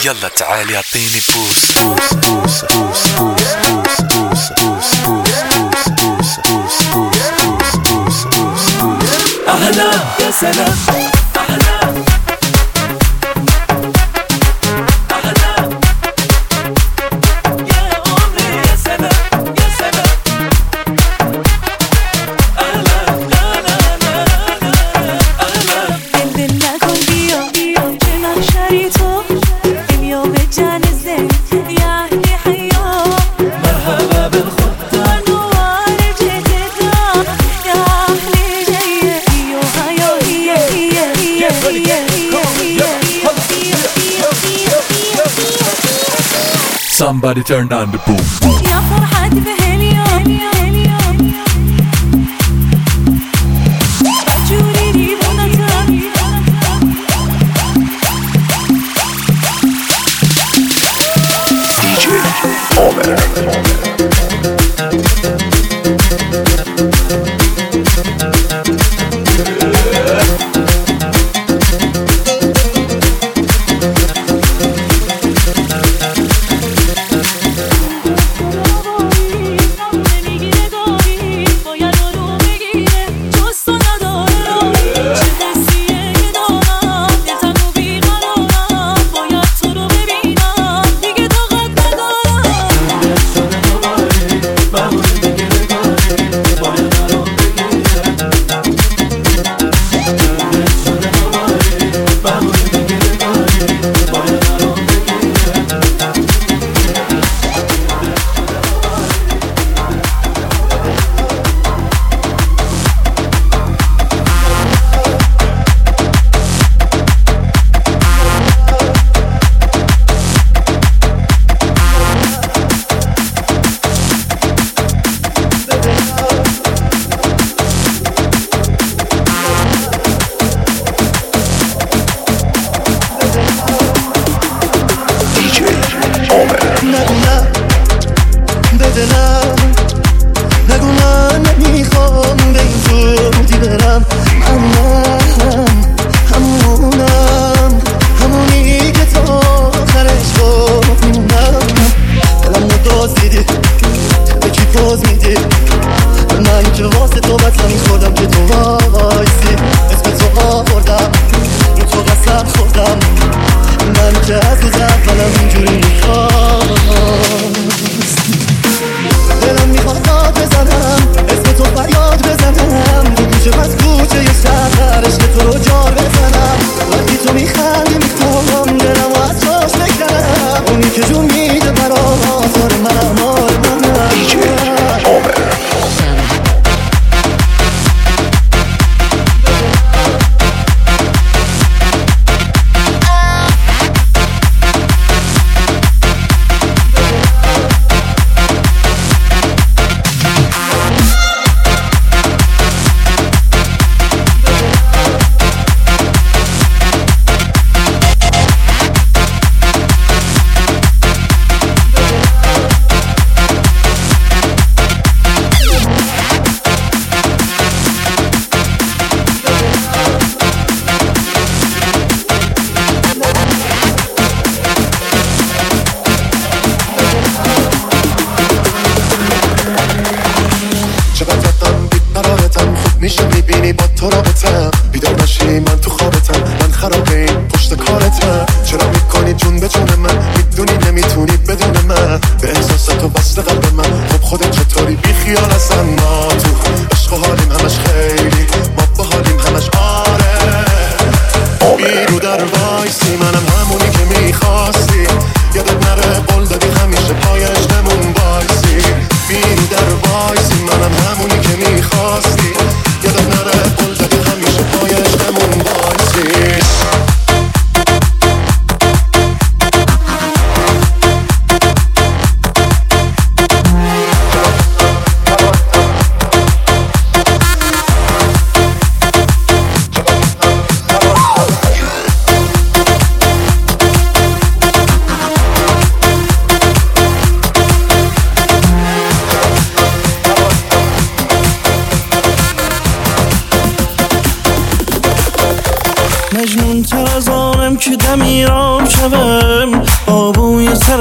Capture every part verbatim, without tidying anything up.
يلا تعالي اعطيني بوس بوس بوس بوس بوس بوس بوس بوس بوس بوس بوس بوس بوس بوس بوس أهلا يا سلام أهلا Somebody turn on the boom boom. يا فرحتي بهاليوم رجولي لي بنتم دي جي عمر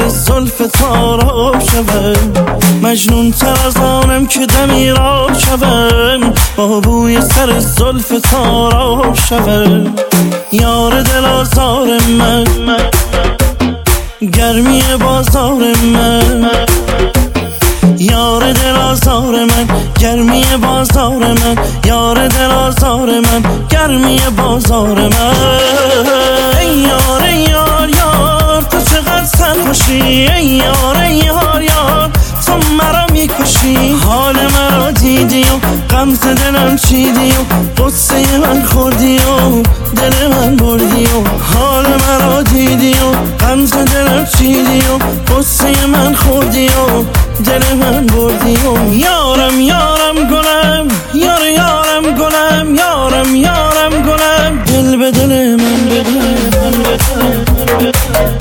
سر زلف تارا شوم، مجنون تر از آنم که دمی را شوم، با بوی سر زلف تارا شوم. یار دل آزار من، گرمی بازار من، یار دل آزار من، گرمی بازار من، یار دل آزار من، گرمی بازار من. ای یار ای یار یار تو چقدر سرخوشی، ای یار ای یار یار تو مرا میکشی. حال مرا دیدی و غمز دلم چیدی و قصه من خوردی و دل من بردی و حال مرا دیدی و غمز دلم چیدی و قصه من خوردی و دل من بردی و یارم یارم گلم، یار یارم گلم، یارم یارم گلم، دل به دل من بده من بده.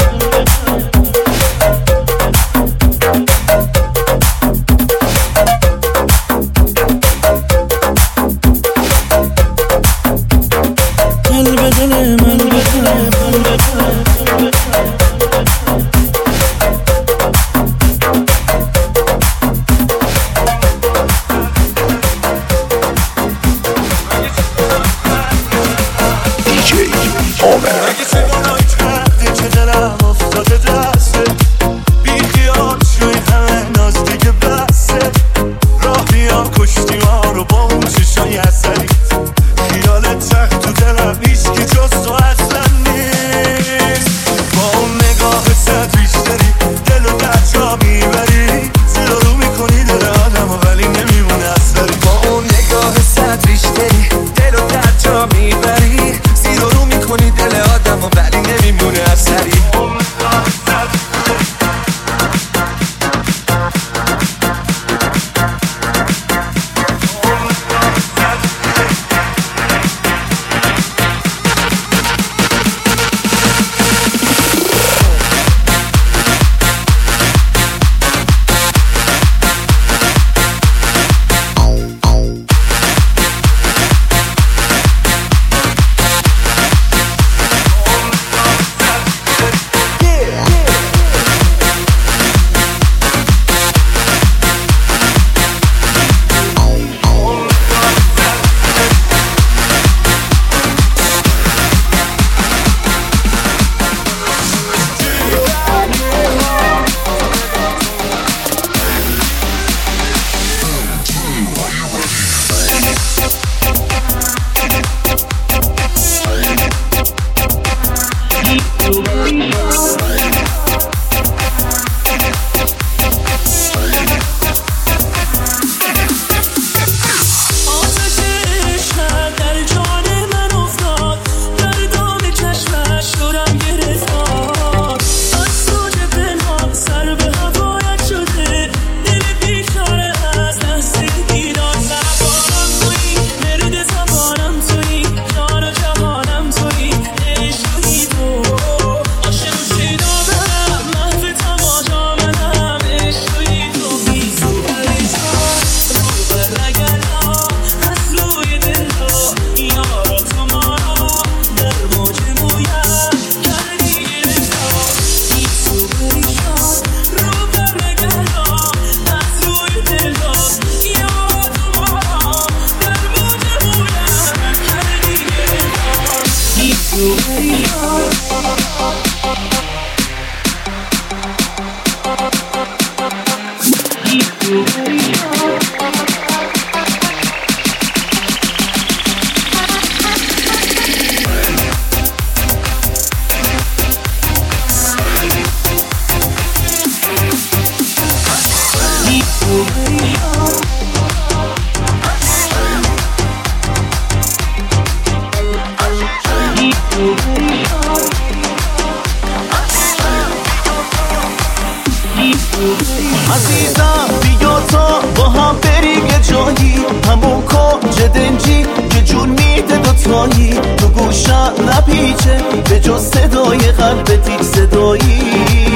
عزیزم بیا تا با هم بریم یه جایی، همون کنج دنجی که جون میده دوتایی، تو گوشم نپیچه به جز صدای قلبت هیچ صدایی.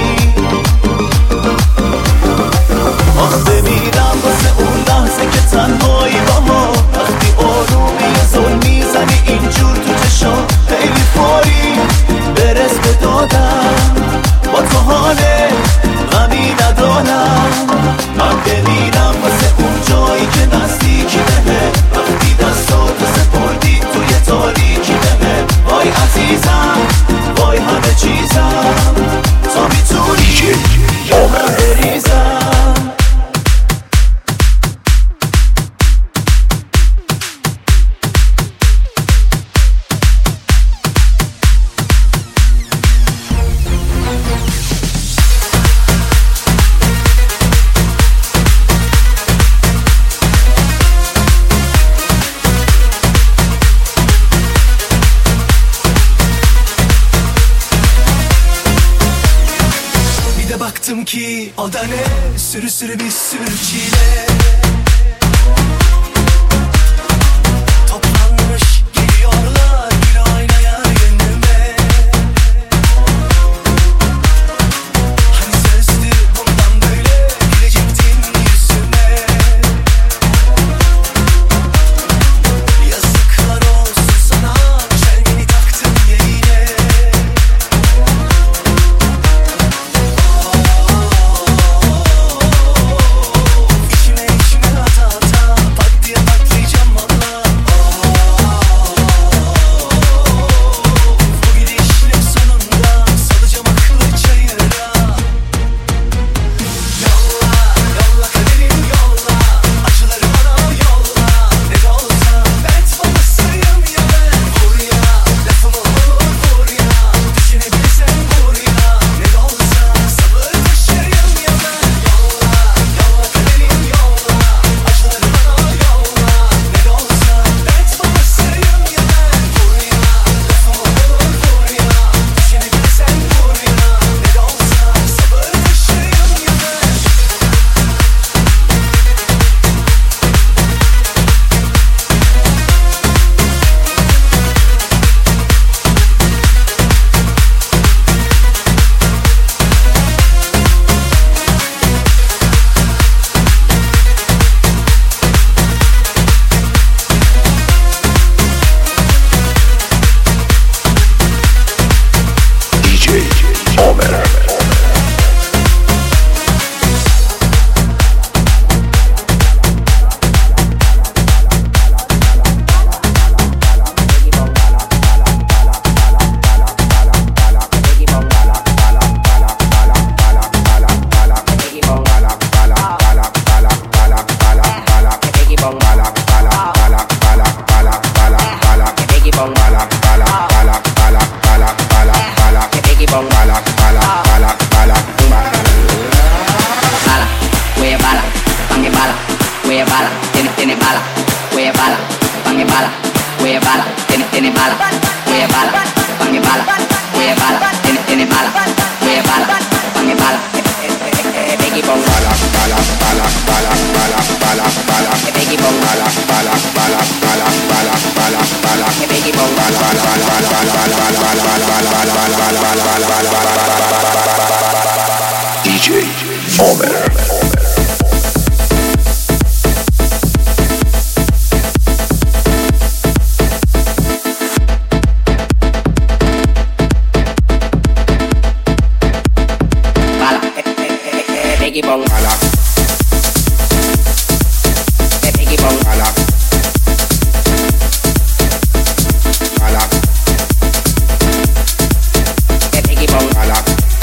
آخ بمیرم واسه اون لحظه که تنهایی باها، وقتی آرومی زل میزنی اینجور تو چشام، خیلی فوری برس به دادم با تو حاله baktım ki o da ne, sürü sürü bir sürü çile. Toplanmış geliyorlar bir aynaya gönlüme. Hani sözdü bundan böyle gülecektin yüzüme. Yazıklar olsun sana, çelmeni taktın yine. İçime içime ata ata pat diye patlayacağım valla. Bu gidişle sonunda salacağım aklı çayıra. Yolla, yolla kaderim yolla, acıları bana yolla. Ne de olsa dert babasıyım ya ben. Vur ya, lafımı vur vur ya, düşünebilirsen vur ya. Ne de olsa sabır taşıyım ya ben. Yolla, yolla kaderim yolla, acıları bana yolla. Ne de olsa dert babasıyım ya ben. Vur ya, lafımı vur vur ya, düşünebilirsen vur ya. Ne de olsa sabır taşıyım ya ben. D J Omer. Bala, huele bala, pangue bala, huele bala, tiene, tiene bala, huele bala, pangue bala, huele bala, tiene, tiene bala, huele bala, pangue bala, huele bala, tiene, tiene bala, huele bala, pangue bala, Biggie Bong, bala, bala, bala, bala, bala, bala, bala, Biggie Bong, bala, bala, bala, bala, bala, bala, bala, Biggie Bong, bala, bala, bala, bala, bala, bala, bala, bala, bala, bala, bala, D J Omer. bala, Biggie Bong, bala, Biggie Bong, bala, bala, Biggie Bong, bala,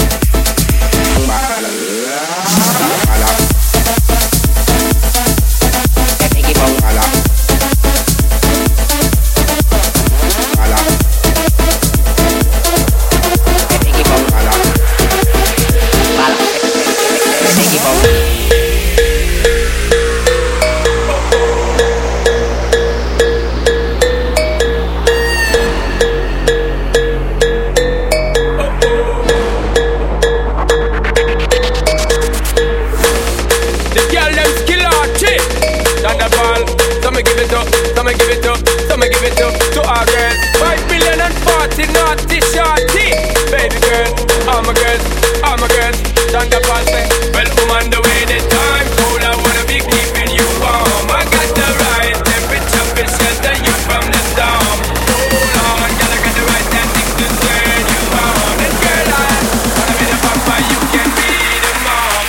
bala, bala, Biggie Bong, bala, bala, Biggie Bong, bala, bala, Biggie Bong. The girl them skill artist. Thunderball, some me give it up, some me give it up, some me give it up to our girls. Five billion and forty naughty shorty. Baby girl, all my girls, all my girls. Thunderball say, well, woman, the way the time cold, I wanna be keeping you warm. I got the right temperature to shelter you from the storm. Hold on, girl, I got the right tactics to turn you on. And girl, I wanna be the papa, you can be the mom.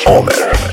Omer.